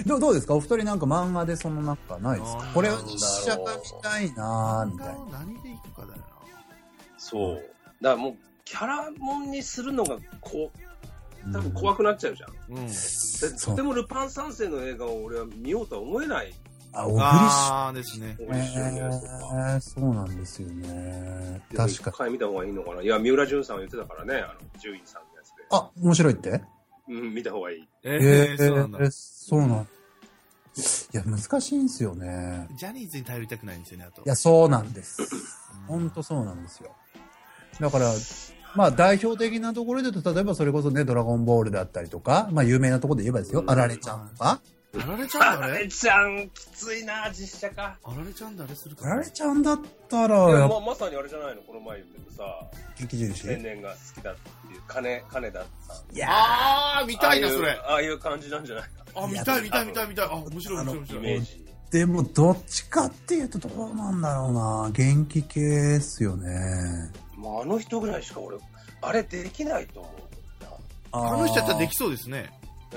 どうですかお二人なんか漫画でそのなんかないですかこれは実写化見たいなーみたいな。 何でいくかだよな。 そう。だからもう、キャラモンにするのが多分怖くなっちゃうじゃん。 うん。 とてもルパン三世の映画を俺は見ようとは思えない。 あ、小栗あーですね。 小栗旬のやつとか。 そうなんですよね。確かに。 一回見た方がいいのかな。いや、三浦淳さんが言ってたからね、獣医さんのやつで。 あ、面白いって見た方がいい。 そうなんだ。 そうなん。いや、難しいんですよね。 ジャニーズに頼りたくないんですよね、あと。 いや、そうなんです。ほんとそうなんですよ。だから、まあ代表的なところで言うと、例えばそれこそね、ドラゴンボールだったりとか、まあ有名なところで言えばですよ、あられちゃんとか。 あられちゃんあられちゃん、きついな、実写化。 あられちゃん誰するかあられちゃんだったら、 いや、まさにあれじゃないの、この前言ってさ、 元気印天然が好きだっていう、金田さん。 いやあー、見たいな、それ。 ああいう感じなんじゃないあ、見たい。あ、面白い。 イメージ。 でも、どっちかっていうとどうなんだろうな。元気系っすよね。 もうあの人ぐらいしか俺、あれできないと思うな。 あの人やったらできそうですね。 うん。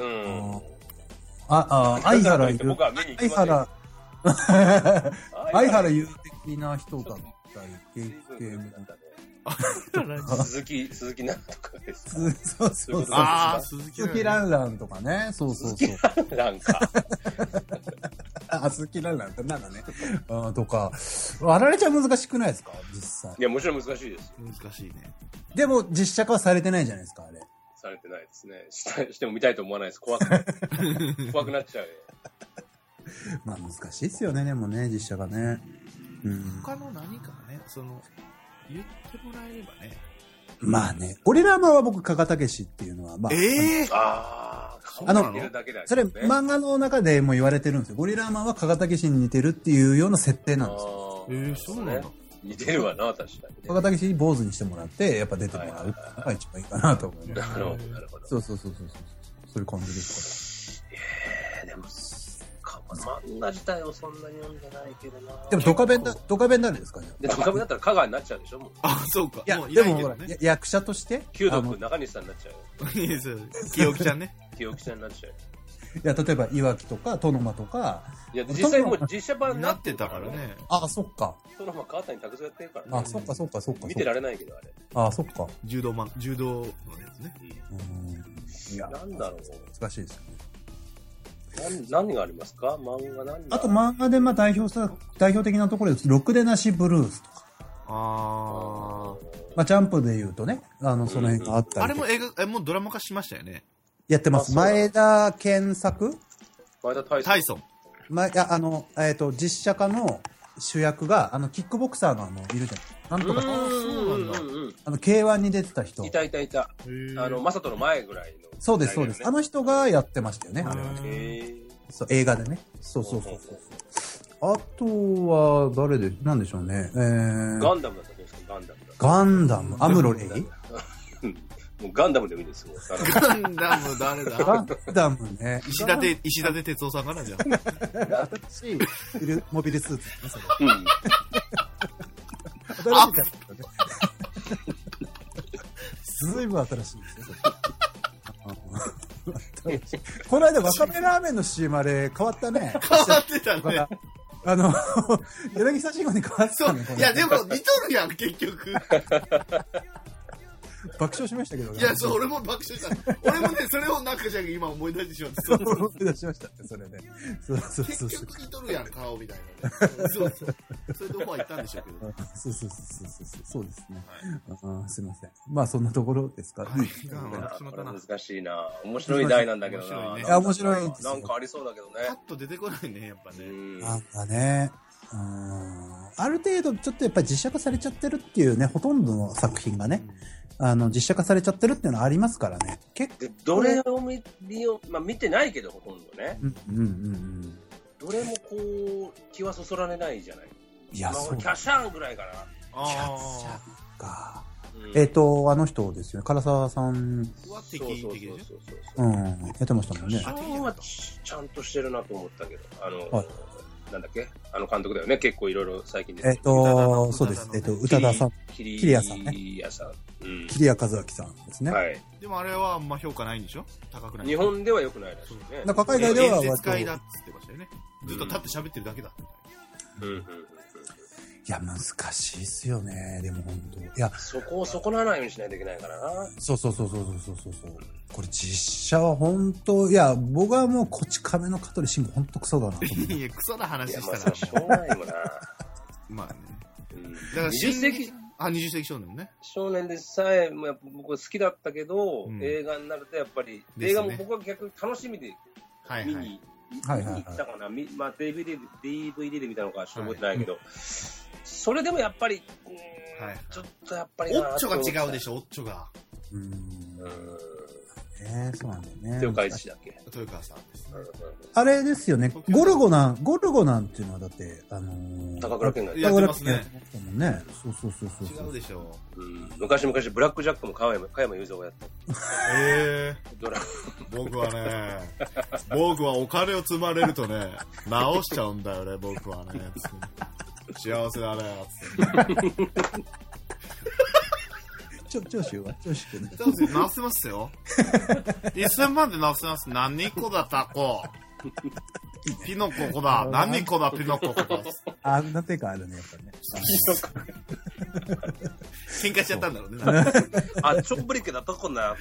相原優。 僕は見に行きます相原、相原優的な人だったり、元気系みたいな。 鈴木なんとかです。 そう。 ああ、 鈴木ランランとかね。そう。 鈴木ランか。 鈴木ランランってなんだね。とか。あられちゃん難しくないですか実際。 いや、もちろん難しいです。 難しいね。 でも、実写化はされてないじゃないですか、あれ。 されてないですね。しても見たいと思わないです。怖くなっちゃうよ。 まあ難しいっすよね、でもね、実写がね。 他の何かね、言ってもらえればね。 まあね、ゴリラマは僕、加賀武史っていうのは、まああ。それ、 れ漫画の中でも言われてるんですよ。ゴリラマは加賀武史に似てるっていうような設定なんですよ。 そうなんだ。 似てるわな、確かに。 加賀武史に坊主にしてもらって、やっぱ出てもらうっていうのが一番いいかなと思います。 なるほど。 そう。そういう感じですから。でも、漫画自体をそんなに読んでないけどな。 でもドカベン誰ですかね。 ドカベンだったら香川になっちゃうでしょもう。 あ、そうか。 いや、でもほら、役者として九毒中西さんになっちゃうよ。 いいですよ。清木ちゃんね。 清木ちゃんになっちゃうよ。 いや、例えば、いわきとか、トノマとか。 いや、実際もう実写版になってたからね。 あ、そっか。 トノマ川谷拓三やってるからね。 あ、そっか。 見てられないけど、あれ。 あ、そっか。 柔道のやつね。 いや、なんだろう。 難しいですよね。 何がありますか漫画何があと漫画でまあ代表的なところです。ろくでなしブルースとか。まあジャンプで言うとね、その辺があったり。 あれももうドラマ化しましたよね。 やってます。前田健作前田大孫。 実写化の主役が、キックボクサーのいるじゃん。なんとか。 そうなんだ。 K1 に出てた人。 いた。マサトの前ぐらいの。 そうです。あの人がやってましたよね、あれはね。そう、映画でね。そう。あとは、なんでしょうね。 ガンダムだったんですかガンダムアムロレイもうガンダムでもいいですよ。 ガンダム誰だガンダムね。 石立哲夫さんかなじゃあ。 新しいモビルスーツですね、それ。ずいぶん新しいですね、この間、わかめラーメンの CM あれ、変わったね。 変わってたね。 柳沢慎吾に変わってたね。 いや、でも、似とるやん、結局。 爆笑しましたけどね。 いや、そう、俺も爆笑した。俺もね、それをなんかじゃ今思い出してしまって。 思い出しましたね、それね。そう。 結局似とるやん、顔みたいなね。そう。それでオファー行ったんでしょうけど。 そうですね。すいません。まあ、そんなところですか。 難しいな。面白い題なんだけどな。 いや、面白い。 なんかありそうだけどね。 パッと出てこないね、やっぱね。 なんかね。ある程度ちょっとやっぱり実写化されちゃってるっていうね、ほとんどの作品がね、実写化されちゃってるっていうのはありますからね。 どれを見てないけどほとんどね。どれもこう気はそそられないじゃない。 いや、そう。 キャシャンぐらいかな。 キャシャンか。あの人ですよね。唐沢さん。 は敵でしょ。 やってましたもんね。 あれはちゃんとしてるなと思ったけど、 なんだっけ監督だよね。結構いろいろ最近で。 そうです。宇多田さん。 桐桐谷さんね。 桐谷さん。 桐谷和明さんですね。 はい。 でもあれはあんま評価ないんでしょ？高くない。 日本では良くないらしいね。 なんか海外では演説会だっつってましたよね。ずっと立って喋ってるだけだみたいな。 いや、難しいっすよね。でも本当。いや、 そこを損なわないようにしないといけないからな。 そう。これ実写は本当、いや、僕はもうこち亀の香取慎吾本当クソだなと思って。 いや、クソな話したら。 いや、まあ、しょうがないもんな。 まあね。だから 20世紀少年ね。 少年でさえもやっぱ僕は好きだったけど、映画になるとやっぱり、映画も僕は逆に楽しみで見に行ったかな。まあ DVD で見たのかちょっと覚えてないけど、それでもやっぱり、ちょっとやっぱりオッチョが違うでしょ、オッチョが。 そうなんだよね。 豊川悦司だっけ？ 豊川さんです。 あれですよね。ゴルゴなんっていうのはだって、 高倉健がやってますね。 そう。 違うでしょ。 昔ブラックジャックも加山雄三がやった。ドラ僕はお金を積まれるとね、直しちゃうんだよね、僕はね。幸せだね、 長州ね。 直せますよ。1000万で直せます。何個だタコ。ピノココだ。何個だピノココだ。 あんな手があるね、やっぱね。 喧嘩しちゃったんだろうね。 ちょんぶりけだとこな。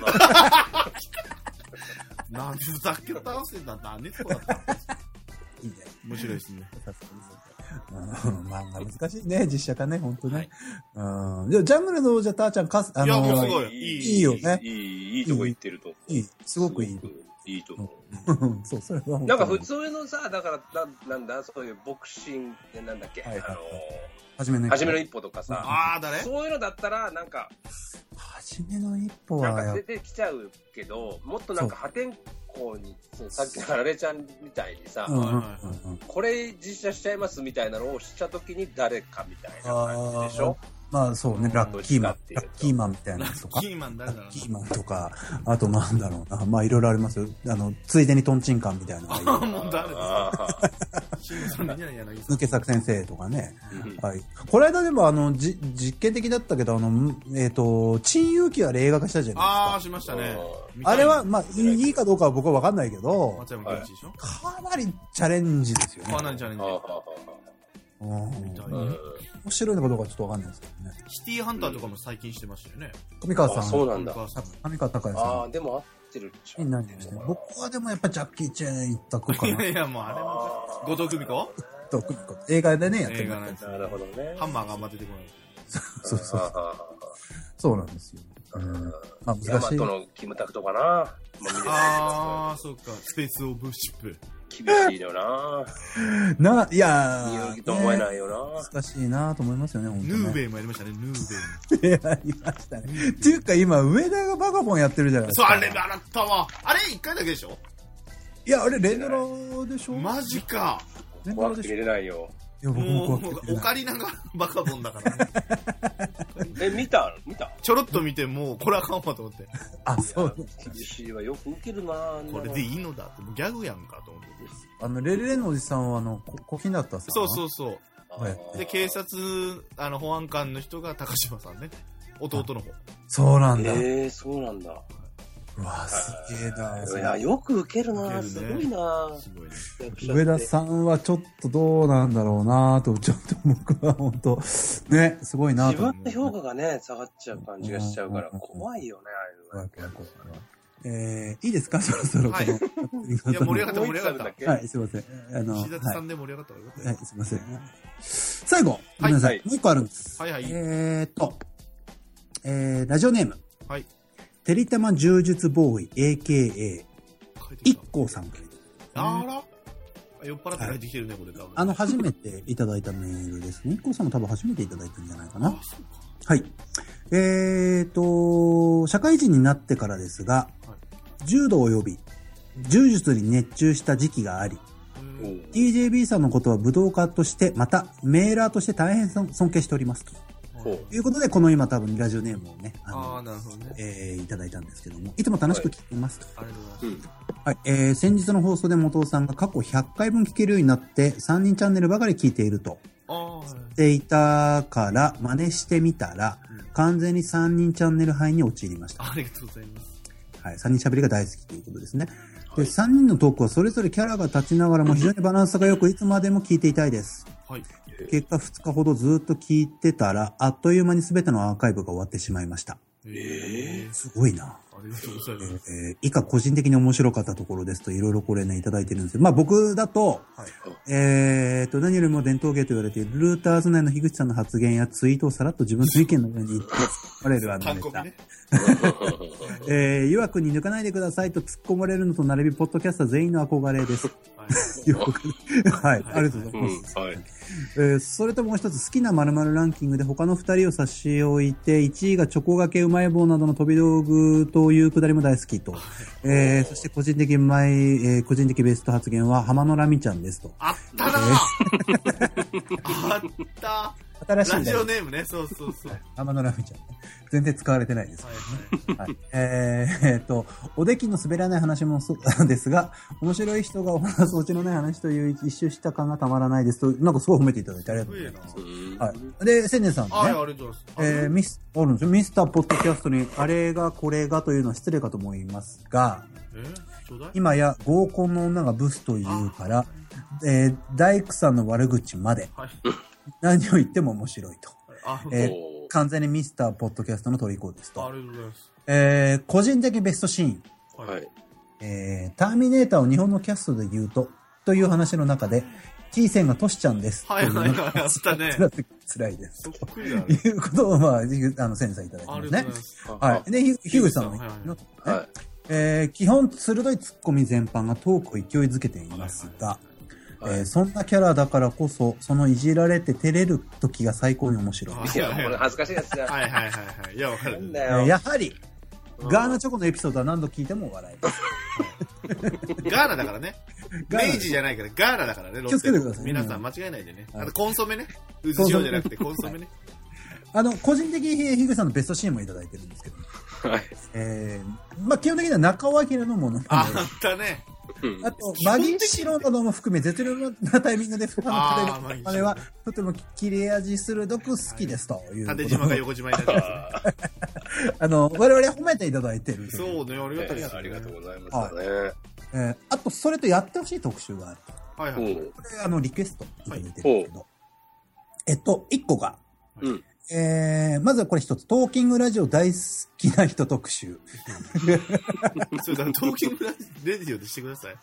なんでだけ倒せんだ。何個だった。 いいね。 面白いですね。 漫画難しいね、実写化ね、ほんとね。じゃあ、ジャングルの王者たーちゃん、 いや、もうすごい。 いいよね。 いいとこ行ってると。 すごくいい。 いいと思う。そう、それはなんか普通のさ、だから、なんだ、そういうボクシング、なんだっけ、 はじめの一歩とかさ、 誰？ そういうのだったら、なんか、 はじめの一歩は、 なんか出てきちゃうけど、もっとなんか破天荒に、さっきのあられちゃんみたいにさ、これ実写しちゃいますみたいなのをしたときに誰かみたいな感じでしょ？ まあそうね、ラッキーマンみたいなやつとか。 ラッキーマン誰だろう？ ラッキーマンとか、あとなんだろうな。まあいろいろありますよ。ついでにトンチンカンみたいな。 もう誰ですか？ 抜け作先生とかね。はい。この間でも実験的だったけど、珍遊記あれ映画化したじゃないですか。 しましたね。 あれは、まあ、いいかどうかは僕はわかんないけど、 松山健一でしょ？ かなりチャレンジですよね。 かなりチャレンジ。 面白いのかどうかちょっとわかんないですけどね。 シティーハンターとかも最近してましたよね。 上川さん。 そうなんだ。 上川隆也さん。 でも合ってるっちゃ。 何でしたね。僕はでもやっぱジャッキー・チェーン一択かな。 いや、もうあれも。後藤久美子？ 映画でね、やってる。 なるほどね。 ハンマーがあんま出てこない。 そう。そうなんですよ。まあ難しい。 ヤマトのキムタクとかな。 そうか。スペースオブシップ。 厳しいよな。 いやー。 人気と思えないよな。 難しいなと思いますよね、 ヌーベイもやりましたね、ヌーベイ。 やりましたね。っていうか今、上田がバカボンやってるじゃないですか。 そう、あれ洗ったわ。あれ1回だけでしょ？ いや、あれ連ドラでしょ？ マジか。 怖くて入れないよ。 いや、僕も怖くて。 オカリナがバカボンだからね。 見たちょろっと見て、もうこれあかんわと思って。 そう。厳しいわ、よく受けるな。 これでいいのだって、もうギャグやんかと思って。 レレレのおじさんは小日向さん。 そう。で、警察、保安官の人が高島さんね。弟の方。 そうなんだ。 そうなんだ。 うわ、すげえな。 いや、よく受けるな。すごいな。 上田さんはちょっとどうなんだろうなと、ちょっと僕は本当ね、すごいなと。 自分の評価がね、下がっちゃう感じがしちゃうから、怖いよね、ああいうの。いいですか、そろそろ。 はい。いや、盛り上がった。 はい、すいません。 石立さんで盛り上がったわよ。 はい、すいません。最後、ごめんなさい。もう一個あるんです。 はい。 ラジオネーム。 はい。 てりたま柔術ボーイ AKA 一光さんから。 あら、酔っ払って帰ってきてるね、これ多分。 初めていただいたメールですね。一光さんも多分初めていただいたんじゃないかな。はい。社会人になってからですが、柔道及び柔術に熱中した時期があり、TJB さんのことは武道家として、またメーラーとして大変尊敬しておりますと。 ということで、この今多分ラジオネームをね、 なるほどね。 いただいたんですけども、いつも楽しく聞いています。 ありがとうございます。 はい、先日の放送で元尾さんが過去100回分聞けるようになって、3人チャンネルばかり聞いていると。していたから真似してみたら、完全に3人チャンネル杯に陥りました。 ありがとうございます。 はい、3人喋りが大好きということですね。で、3人のトークはそれぞれキャラが立ちながらも非常にバランスが良く、いつまでも聞いていたいです。はい。結果2日ほどずっと聞いてたら、あっという間に全てのアーカイブが終わってしまいました。すごいな。 ありがとうございます。 以下個人的に面白かったところですといろいろこれねいただいてるんですよ。まあ僕だと、何よりも伝統芸と言われているルーターズ内の樋口さんの発言やツイートをさらっと自分の意見のように言って突っ込まれるネタ。湯枠に抜かないでくださいと突っ込まれるのと並びポッドキャスター全員の憧れです。はい、ありがとうございます。それともう一つ好きな〇〇ランキングで他の2人を差し置いて1位がチョコがけうまい棒などの飛び道具というくだりも大好きと、そして個人的ベスト発言は浜野ラミちゃんですと。 あったなあった新しいラジオネームね。そうそうそう。 浜野ラミちゃん。全然使われてないです。おできの滑らない話もそうなんですが、面白い人がお話すオチのない話という一周した感がたまらないですと、なんかすごい褒めていただいてありがとうございます。はい。で、千年さんね。 ありがとうございます。 あるんですよ。ミスターポッドキャストにあれがこれがというのは失礼かと思いますが、今や合コンの女がブスというから、大工さんの悪口まで、何を言っても面白いと。完全にミスターポッドキャストの虜ですと。 ありがとうございます。 個人的ベストシーン。ターミネーターを日本のキャストで言うという話の中で、T 線がトシちゃんです。 はいはいはい、あったね。 辛いです。ということを、まあ、センサーいただきますね。はい。で、樋口さんの、基本鋭いツッコミ全般がトークを勢いづけていますが、そんなキャラだからこそ、そのいじられて照れる時が最高に面白い。 いや、これ恥ずかしいやつじゃん。 はいはいはいはい。いや、わかる。 やはり、ガーナチョコのエピソードは何度聞いても笑えます。 ガーナだからね。明治じゃないから、ガーナだからね。 気をつけてください。 皆さん間違えないでね。あと、コンソメね。うず塩じゃなくてコンソメね。 個人的に樋口さんのベストシーンもいただいてるんですけど。はい。まあ、基本的には中尾明のもの。 あったね。 あと、マギーシロなども含め絶妙なタイミングであれはとても切れ味鋭く好きですという。 縦島が横島になってます。 我々褒めていただいてる。 そうね、ありがたいです。 ありがとうございますね。 あと、それとやってほしい特集があると。 はいはい。 これ、リクエストいただいてるんですけど。1個が、まずはこれ一つ、トーキングラジオ大好きな人特集。 そうだ、トーキングラジオでしてください。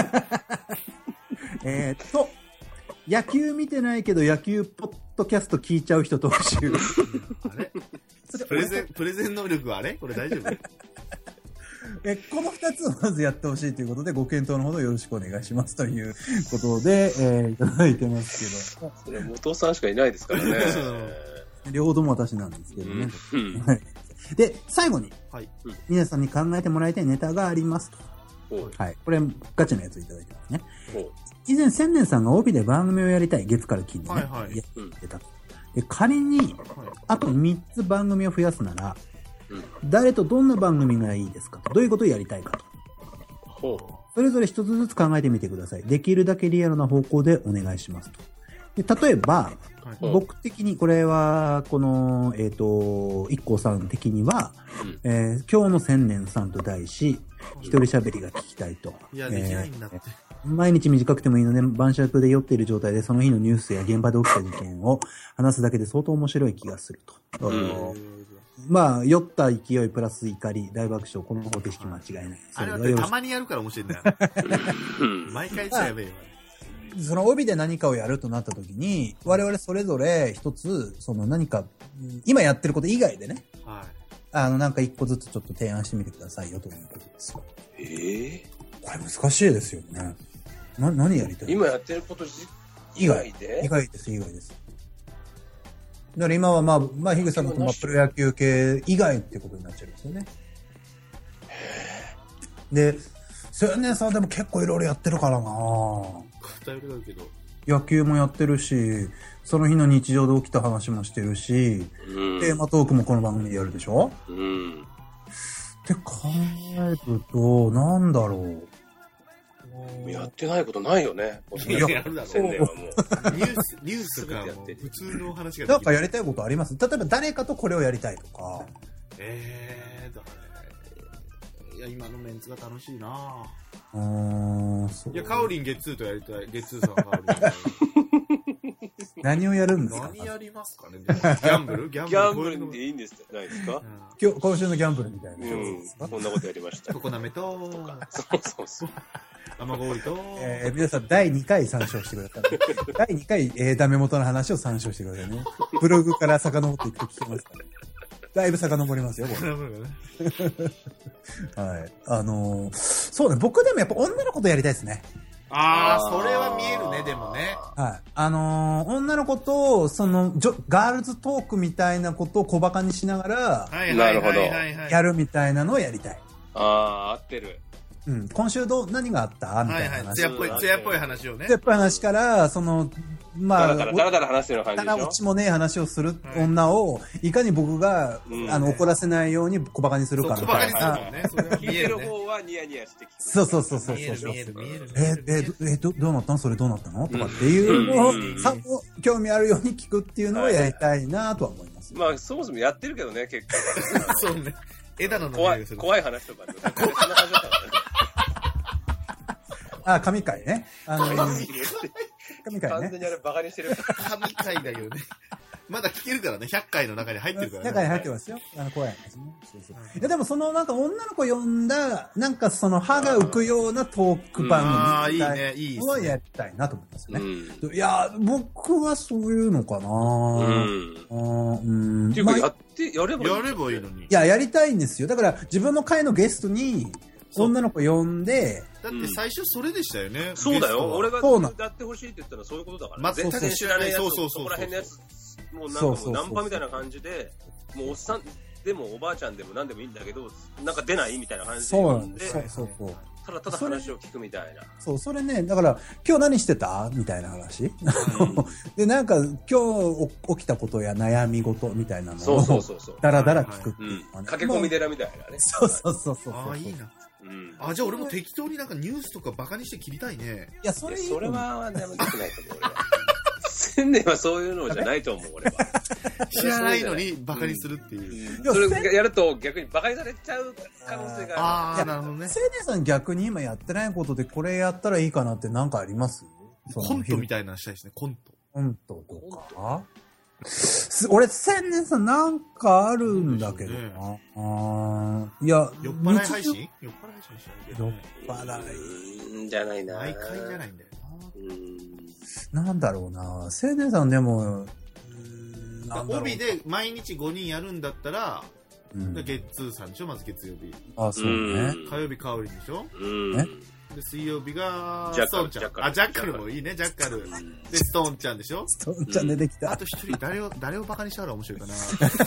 野球見てないけど野球ポッドキャスト聞いちゃう人特集。 あれプレゼン能力はあれこれ大丈夫この2つをまずやってほしいということで、ご検討のほどよろしくお願いしますということで、いただいてますけど。 それ元さんしかいないですからね。 両方とも私なんですけどね。で、最後に、皆さんに考えてもらいたいネタがありますと。はい。これ、ガチなやつをいただいてますね。以前、千年さんが帯で番組をやりたい、月から金でね。やってた。仮に、あと3つ番組を増やすなら、誰とどんな番組がいいですかと。どういうことをやりたいかと。それぞれ一つずつ考えてみてください。できるだけリアルな方向でお願いしますと。で例えば、僕的に、これは、この、一光さん的には、今日の千年さんと題し、一人喋りが聞きたいと。 いや、できないんだって。 毎日短くてもいいので、晩酌で酔っている状態でその日のニュースや現場で起きた事件を話すだけで相当面白い気がすると。まあ、酔った勢いプラス怒り、大爆笑、この方程式間違いない。 あれはたまにやるから面白いんだよ。毎回言っちゃやべえよ。 その帯で何かをやるとなった時に、我々それぞれ一つ、その何か、今やってること以外でね、なんか一個ずつちょっと提案してみてくださいよということですよ。これ難しいですよね。何やりたい？ 今やってること以外で？ 以外です。だから今はまあ、樋口さんのプロ野球系以外ってことになっちゃうんですよね。で、千年さんでも結構いろいろやってるからなぁ。 偏りだけど。 野球もやってるし、その日の日常で起きた話もしてるし、テーマトークもこの番組でやるでしょ？って考えると、なんだろう。 やってないことないよね。 いや、やるだろう。 宣伝はもう。 ニュースとか普通の話が。 なんかやりたいことあります？例えば誰かとこれをやりたいとか。 いや、今のメンツが楽しいなぁ。 いや、カオリンゲッツーとやりたい。ゲッツーさんカオリン。 何をやるんですか？ 何やりますかね。ギャンブルギャンブルでいいんですないですか？ 今週のギャンブルみたいな。 こんなことやりました。 ココナメと、 そう。 甘氷と、 皆さん第2回参照してください。第2回、ダメ元の話を参照してくださいね。ブログから遡っていくと聞けますからね。だいぶ遡りますよ、これ。はい。そうね、僕でもやっぱ女の子とやりたいですね。 ああ、それは見えるね、でもね。 はい。女の子と、ガールズトークみたいなことを小馬鹿にしながら、 なるほど。 やるみたいなのをやりたい。 ああ、合ってる。 うん。今週何があったみたいな話。 ツヤっぽい話をね。 ツヤっぽい話から、まあ、 だら話してる感じでしょ。 ただ落ちもねえ話をする女を、いかに僕が、怒らせないように小馬鹿にするかみたいな。 聞いてる方はニヤニヤして聞く。 そう。 見える。どうなったの？それどうなったの？とかっていうのを、興味あるように聞くっていうのをやりたいなとは思います。 まあ、そもそもやってるけどね、結構。 そうね。枝野の怖い話とか。そんな感じだったからね。 あ、神回ね。神回ね。 完全にあれバカにしてる。 神回だよね。まだ聞けるからね。100回の中に入ってるからね。 中に入ってますよ。怖い話ね。そう。いや、でもなんか女の子呼んだ、なんか歯が浮くようなトーク番組みたいなのをやりたいなと思いますね。いや、僕はそういうのかなっていうか、やればいいのに。 いや、やりたいんですよ。だから、自分の会のゲストに、女の子呼んで、 だって最初それでしたよね。 そうだよ。俺がやってほしいって言ったらそういうことだから。絶対知らないやつ、そこら辺のやつ、もうなんかナンパみたいな感じで、もうおっさんでもおばあちゃんでも何でもいいんだけど、なんか出ないみたいな感じで。 そうなんです。そう。 ただ話を聞くみたいな。 そう、それね、だから、今日何してたみたいな話。で、なんか、今日起きたことや悩み事みたいなのを、だらだら聞くっていう。 駆け込み寺みたいなね。 そう。 ああ、いいな。じゃあ俺も適当になんかニュースとかバカにして切りたいね。 いや、それはダメできないと思う、俺は。宣伝はそういうのじゃないと思う、俺は。 知らないのにバカにするっていう。 それやると逆にバカにされちゃう可能性がある。 ああ、なるほどね。 青年さん逆に今やってないことでこれやったらいいかなってなんかあります？ コントみたいなのしたいですね、コントとか俺、青年さんなんかあるんだけどな。いや、 酔っ払い配信したいけど。 酔っ払いじゃないな。 毎回じゃないんだよな。なんだろうな。青年さんでも、 帯で毎日5人やるんだったら、月通さんでしょ、まず月曜日。 あ、そうね。 火曜日カオリンでしょ。で、水曜日が、 ジャッカル。 ジャッカルもいいね、ジャッカル。で、ストーンちゃんでしょ。 ストーンちゃん出てきた。 あと一人、誰をバカにしたら面白いかな。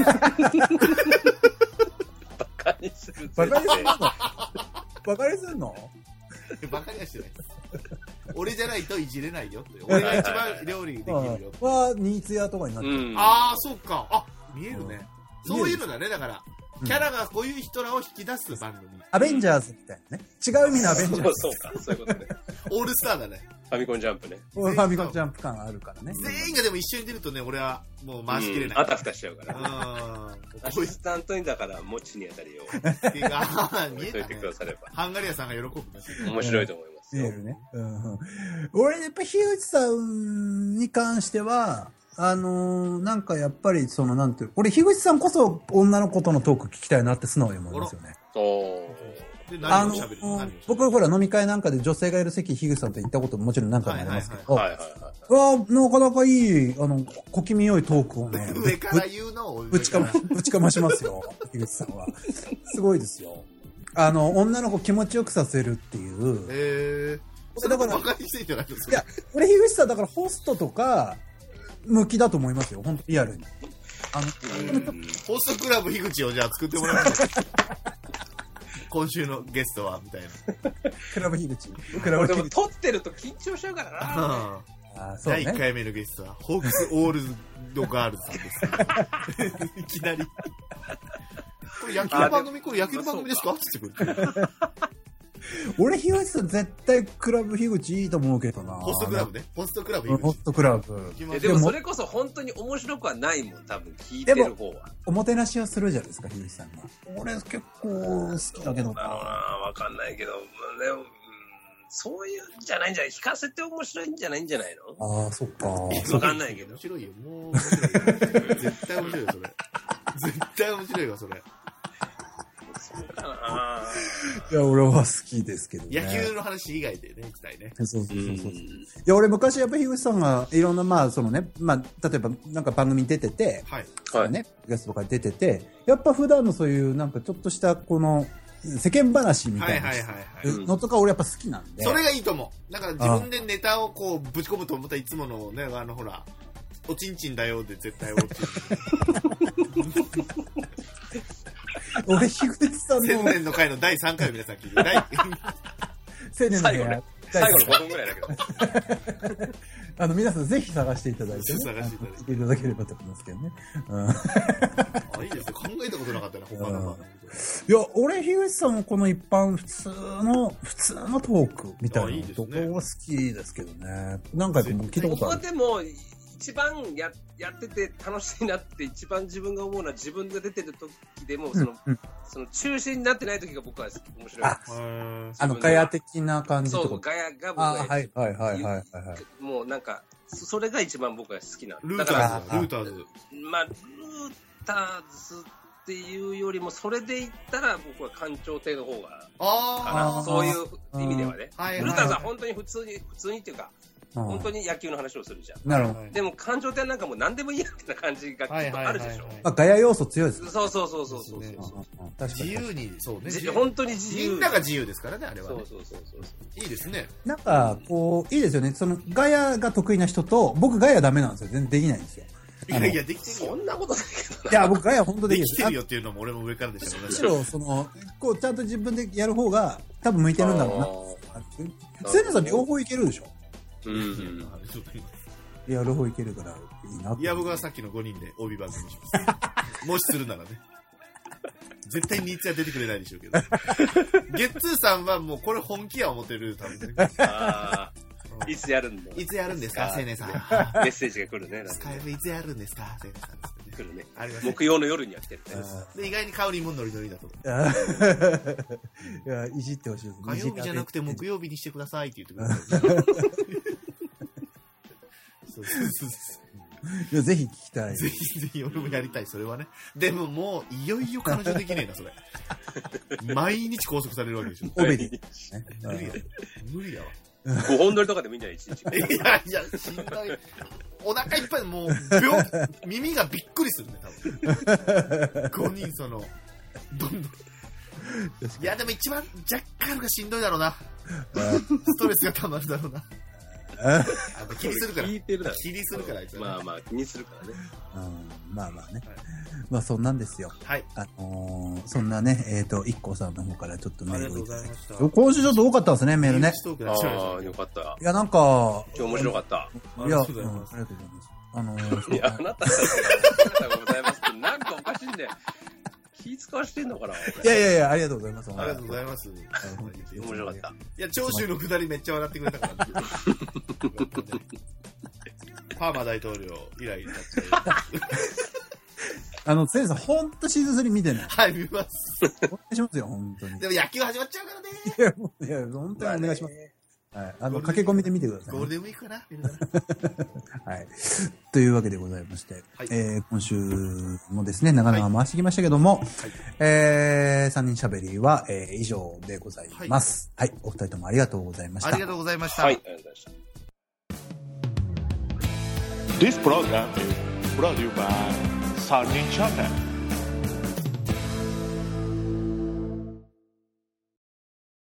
バカにする。 バカにするの？バカにするの？ バカにはしてないです。俺じゃないといじれないよって。俺が一番料理できるよ。 ニーツ屋とかになってる。 ああ、そうか。あ、見えるね。そういうのだね、だから。キャラがこういう人らを引き出す番組。 アベンジャーズみたいなね。違う意味のアベンジャーズ。 そうか、そういうことね。 オールスターだね。 ファミコンジャンプね。 ファミコンジャンプ感あるからね。 全員がでも一緒に出るとね、俺はもう回しきれない。 あたふたしちゃうから。アシスタントにだからもちに当たりを。見えといてくだされば。 ハンガリアさんが喜ぶんですよ。 面白いと思います。 見えるね。俺やっぱ樋口さんに関しては、なんかやっぱりなんていう、俺樋口さんこそ女の子とのトーク聞きたいなって素直に思いますよね。僕ほら飲み会なんかで女性がいる席樋口さんと行ったこともちろん何回もありますけど、なかなかいい、小気味良いトークをね、 上から言うのをぶちかましますよ、樋口さんは。すごいですよ。女の子気持ちよくさせるっていう。 だから、バカにしてんじゃないですか。 いや、俺樋口さんだからホストとか、向きだと思いますよ、本当リアルに。 ホストクラブ樋口をじゃあ作ってもらいます。今週のゲストはみたいな。 クラブ樋口。 でも撮ってると緊張しちゃうからな。 第1回目のゲストは、ホークスオールドガールズさんです。いきなり。これ野球の番組ですかって言ってくる。 俺、樋口さん絶対クラブ樋口いいと思うけどな。 ホストクラブね。ホストクラブ。 ホストクラブ。 でもそれこそ本当に面白くはないもん、多分聞いてる方は。 おもてなしをするじゃないですか、樋口さんが。俺結構好きだけどな。 わかんないけど、でも、そういうんじゃないんじゃない？聞かせて面白いんじゃないんじゃないの？ ああ、そっか。 わかんないけど。 面白いよ、もう面白いよ。絶対面白いよ、それ。絶対面白いわ、それ。 そうかな。 いや、俺は好きですけどね。 野球の話以外でね、行きたいね。 そう。いや、俺昔やっぱ樋口さんがいろんな、まあ、そのね、まあ、例えばなんか番組に出てて、はい。ね、ゲストとか出てて、やっぱ普段のそういうなんかちょっとしたこの、世間話みたいなのとか俺やっぱ好きなんで。 それがいいと思う。だから自分でネタをこうぶち込むと思ったらいつものね、ほら、おちんちんだよで絶対おちん。 俺、樋口さんの。 千年の回の第3回を皆さん聞いて。 千年の回。 最後の5分ぐらいだけど。 皆さんぜひ探していただいて、ね。 探していただければと思いますけどね。 いいですよ。考えたことなかったな、他の。 いや、俺、樋口さんもこの一般普通のトークみたいなところが好きですけどね。何回も聞いたことある。 でも、一番やってて楽しいなって一番自分が思うのは自分が出てる時でもその中心になってない時が僕は面白い。 ガヤ的な感じとか。 そう、ガヤが僕は。はい。もうなんか、それが一番僕が好きな。 ルーターズ。 まあ、ルーターズっていうよりも、それで言ったら僕は官庁亭の方が、かな。そういう意味ではね。ルーターズは本当に普通にっていうか、本当に野球の話をするじゃん。 なるほど。 でも感情点なんかもう何でもいいやってな感じがきっとあるでしょ。 まあガヤ要素強いですね。 そう。 自由に、そうね。 本当に自由。 みんなが自由ですからね、あれは。 そう。 いいですね。 なんか、こう、いいですよね。その、ガヤが得意な人と、僕ガヤダメなんですよ。全然できないんですよ。 いや、できてるよ。 そんなことないけど。 いや、僕ガヤ本当できる。 できてるよっていうのも俺も上からでしたね。 むしろ、こう、ちゃんと自分でやる方が、多分向いてるんだろうな。セネさん両方いけるでしょ。いや、両方いけるからいいな。 いや、僕はさっきの5人で帯番組にします。もしするならね。絶対ニーツは出てくれないでしょうけど。ゲッツーさんはもうこれ本気や思ってる、多分ね。 いつやるんだいつやるんですか、青年さん。メッセージが来るね。 スカイプいつやるんですか、青年さん。 来るね。木曜の夜には来てるね。 で、意外にカオリンもノリノリだと。 いや、いじってほしいです。 火曜日じゃなくて木曜日にしてくださいって言ってください。そう。 いや、ぜひ聞きたい。 ぜひ、俺もやりたい、それはね。でももう、いよいよ彼女できねえな、それ。毎日拘束されるわけでしょ。 オベリ。 無理だわ。 5本撮りとかでもいいんじゃない？1日。 いや、しんどい。お腹いっぱい、もう、耳がびっくりするね、多分。5人、どんどん。いや、でも一番、ジャッカルがしんどいだろうな。ストレスが溜まるだろうな。気にするから。気にするから、 まあ、気にするからね。 まあね。まあ、そんなんですよ。 はい。 そんなね、IKKOさんの方からちょっとメールをいただきました。 今週ちょっと多かったですね、メールね。 ああ、よかった。 いや、なんか、 今日面白かった。 いや、ありがとうございます。 いや、あなたありがとうございますって、なんかおかしいんだよ。気使わしてんのかな。いや、ありがとうございます。 ありがとうございます。 面白かった。 いや、長州のくだりめっちゃ笑ってくれたから。パーマ大統領以来だって。 先生、ほんとシーズン3見てね。 はい、見ます。 お願いしますよ、ほんとに。 でも野球始まっちゃうからね。 いや、ほんとにお願いします。はい。駆け込みで見てください。 ゴールデンウィークかな。 はい。というわけでございまして、今週もですね、長々回してきましたけども、3人喋りは、以上でございます。はい。お二人ともありがとうございました。 ありがとうございました。 はい。ありがとうございました。 This program is produced by 3人チャンネル